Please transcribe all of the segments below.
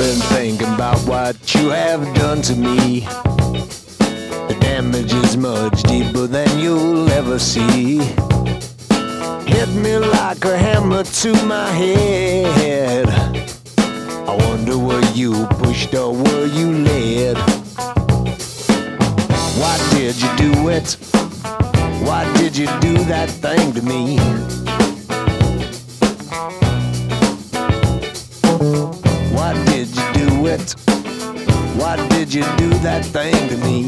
been thinking about what you have done to me. The damage is much deeper than you'll ever see. Hit me like a hammer to my head. I wonder were you pushed or were you led? Why did you do it? Why did you do that thing to me? Why did you do it? Why did you do that thing to me?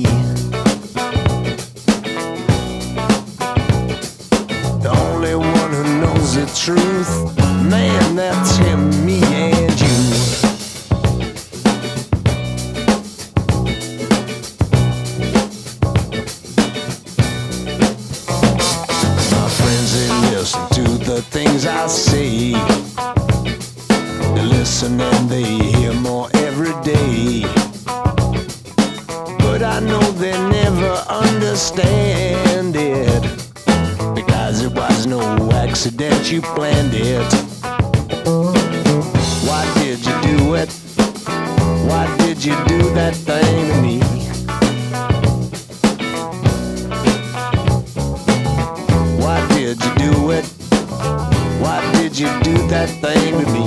The only one who knows the truth, man, that's him, me and you. My friends, they listen to the things I say. They listen and they hear more every day. But I know they never understand it, because it was no accident, you planned it. Why did you do it? Why did you do that thing to me? Why did you do it? Why did you do that thing to me?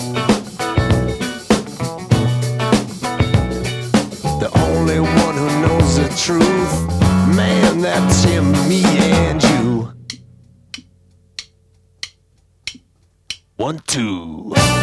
The only one who knows the truth, man, that's him, me and you. 1, 2